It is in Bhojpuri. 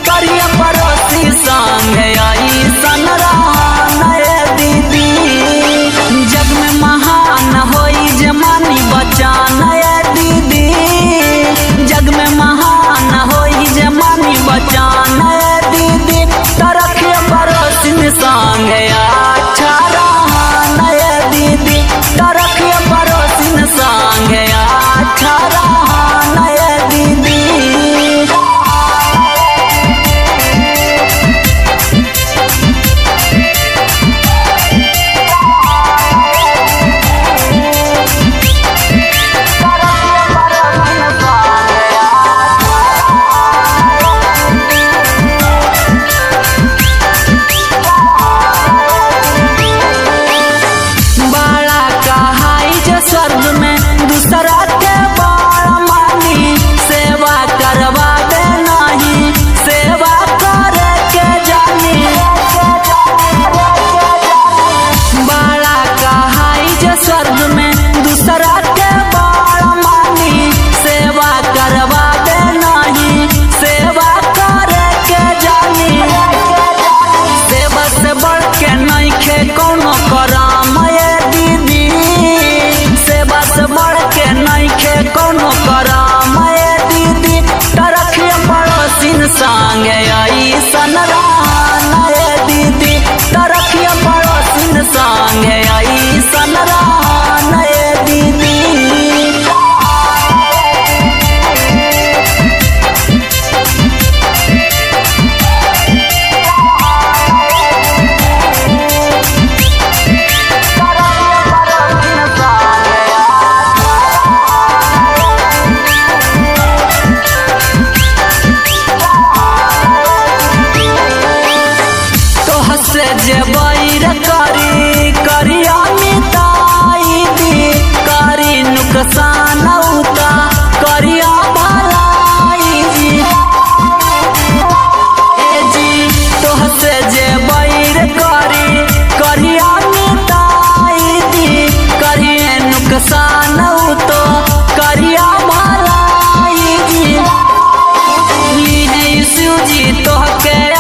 करिया पड़ोसी संग आई सन नए दीदी। जग में महान होई जमानी बचान दीदी, जग में महान होई जमानी बचान दीदी। तरक्की पड़ोसी संग अच्छा रहन दीदी, तरक्की पड़ोसी संग अच्छा रहन दीदी। स्वर्ग में दूसरा के बाल मानी, सेवा करवा दे नहीं सेवा करे के जानी। बड़ा कहाई जे स्वर्ग में दूसरा के बाल मानी, सेवा करवा दे नहीं सेवा करे के जानी। सेवा से बढ़ के नहीं खे कोनो कराम दीदी, सेवा से बढ़ के नहीं खे कोनो कराम दीदी। तरक्की पड़ोसी संग आई सन रहन दीदी, तरक्की पड़ोसी संग आई सन रहन दीदी। जे बैर करी करिया मिताई दी, करी नुकसान उका करिया भलाई जी। ए जी तोह से जे बैर करी करिया मिताई दी, करिए नुकसान तो करिया भलाई जी। ली है यीशु जी तोह के